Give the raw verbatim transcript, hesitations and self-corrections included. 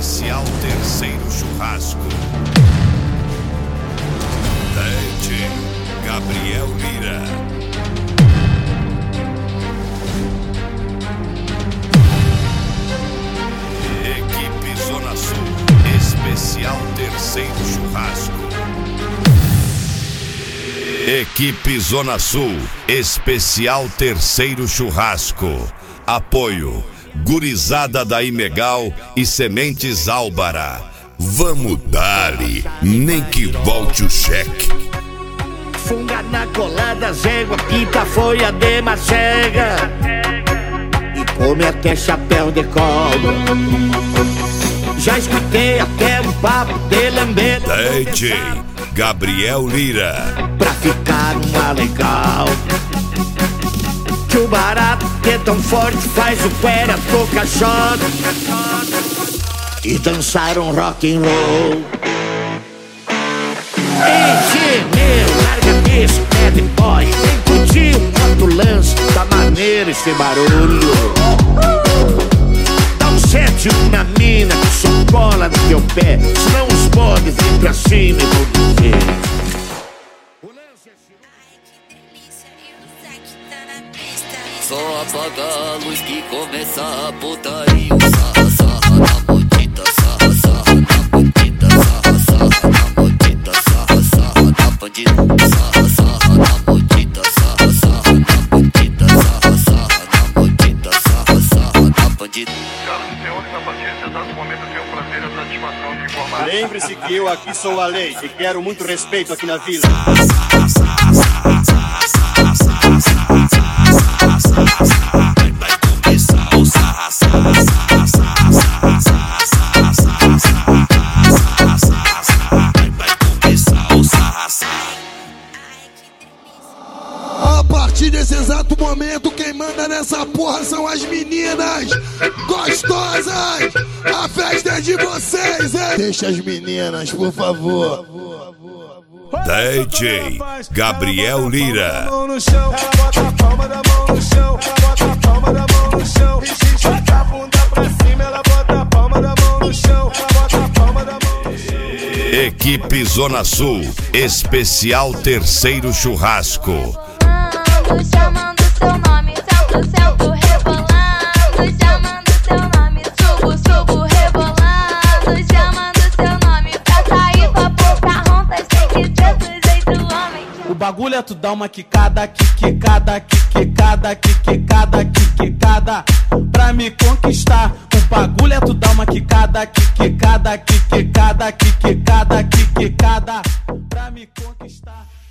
Especial terceiro churrasco. D J Gabriel Lira. Equipe Zona Sul. Especial terceiro churrasco. Equipe Zona Sul. Especial terceiro churrasco. Apoio Gurizada da Imegal e Sementes Álvara. Vamos dar-lhe, nem que volte o cheque. Funga na colada, zégua, quinta folha de macega e come até chapéu de cobra. Já escutei até um papo de lambeira. D J Gabriel Lira. Pra ficar uma legal, que o barato que é tão forte faz o pera tocar shot e dançar um rock and roll. Ei, meu, larga isso, bad boy, vem curtir um outro lance, tá maneiro esse barulho. Dá um sete na mina que só cola no teu pé, senão os podes vêm pra cima e vão dizer. Só apaga a luz que começa a putaria. Sarra, sarra na mordida, sarra, sarra na bandida, sarra, sarra na mordida, sarra, sarra na bandida, sarra, sarra na mordida, sarra, sarra na bandida, sarra, sarra na mordida, sarra, sarra na bandida. Senhoras e senhores, a partir desse exato momento eu tenho o prazer e a satisfação de informar. Lembre-se que eu aqui sou a lei e quero muito respeito aqui na vila. Vai começar o sarra, sarra, sarra, sarra, sarra, sarra, sarra, sarra, sarra, sarra. Vai começar o sarra, sarra. A partir desse exato momento, quem manda nessa porra são as meninas gostosas. A festa é de vocês, hein? Deixa as meninas, por favor. D J Gabriel Lira. Ela bota a palma da mão no chão, ela bota a palma da mão no chão, e joga a bunda pra cima, ela bota a palma da mão no chão, ela bota a palma da mão no chão. Equipe Zona Sul, especial terceiro churrasco. Ando chamando seu nome, sento, sento, rebolando, chamando seu nome, subo, subo, rebolando, chamando seu nome, pra sair pra pouca ronta, tem que ser do jeito homem. O bagulho é tu dar uma quicada, quicada, quicada, quicada, quicada, pra me conquistar. O bagulho é tu dar uma quicada, quicada, quicada, quicada, quicada, pra me conquistar.